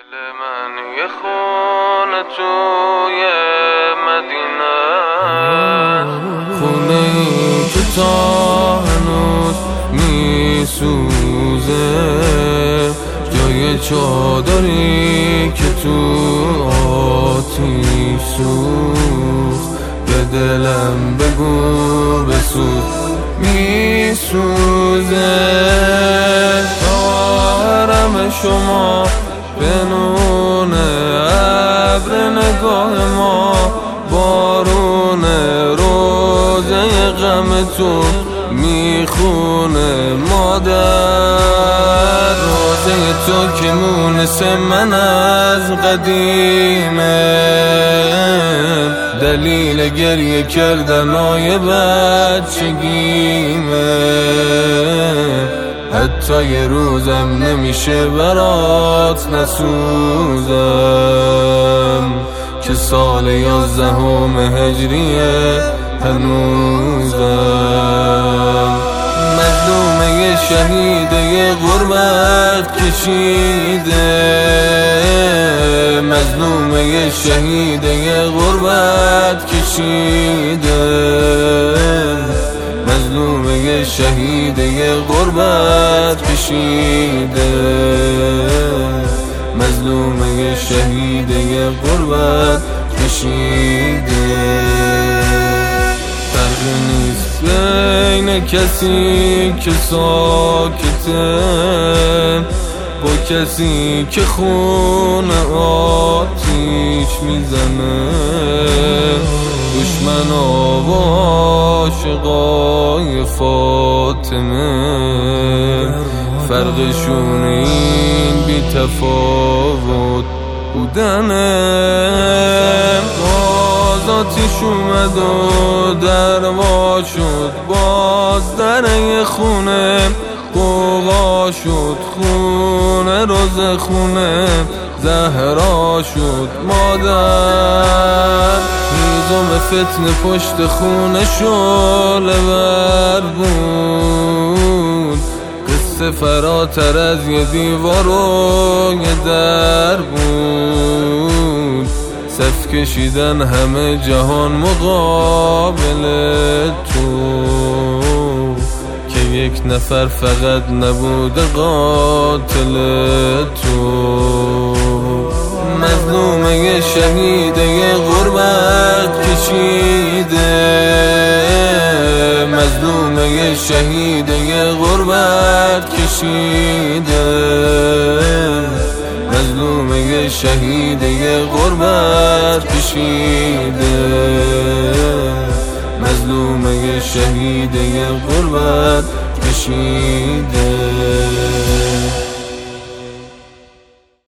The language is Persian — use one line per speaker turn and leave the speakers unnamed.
من یه خونه توی مدینه، خونه ای که تا هنوز میسوزه، جای چادری که تو آتیش سوز. به دلم بگو بسوز میسوزه، تارم شما بنون ابر نگاه ما، بارون روزه غم تو میخونه مادر. روزه تو که مونس من از قدیمه، دلیل گریه کردنای بچگیمه. حتی یه روزم نمیشه برات نسوزم، که سال 11 هجریه هنوزم. مظلومه یه شهیده یه غربت کشیده، مظلومه یه شهیده یه غربت کشیده، مظلومه یه شهیده یه غربت کشیده، مظلومه یه شهیده یه غربت کشیده. فرقی نیست بین کسی که ساکته با کسی که خون آتیش میزنه. دشمنا و عاشقای فاطمه، فرقشون این بی تفاوت بودنه. باز آتیش اومد و در وا شد، باز در یه خونه قوقا شد، خونه روز خونه زهرا شد مادر. هیزم فتنه پشت خونه شعله ور بود، قصه فراتر از یه دیوار و یه در بود. صف کشیدن همه جهان مقابل تو، که یک نفر فقط نبوده قاتل تو. مظلومه یه شهیده یه غربت کشیده، مظلومه یه شهیده یه غربت کشیده، مظلومه یه شهیده یه غربت کشیده، مظلومه یه شهیده یه غربت کشیده.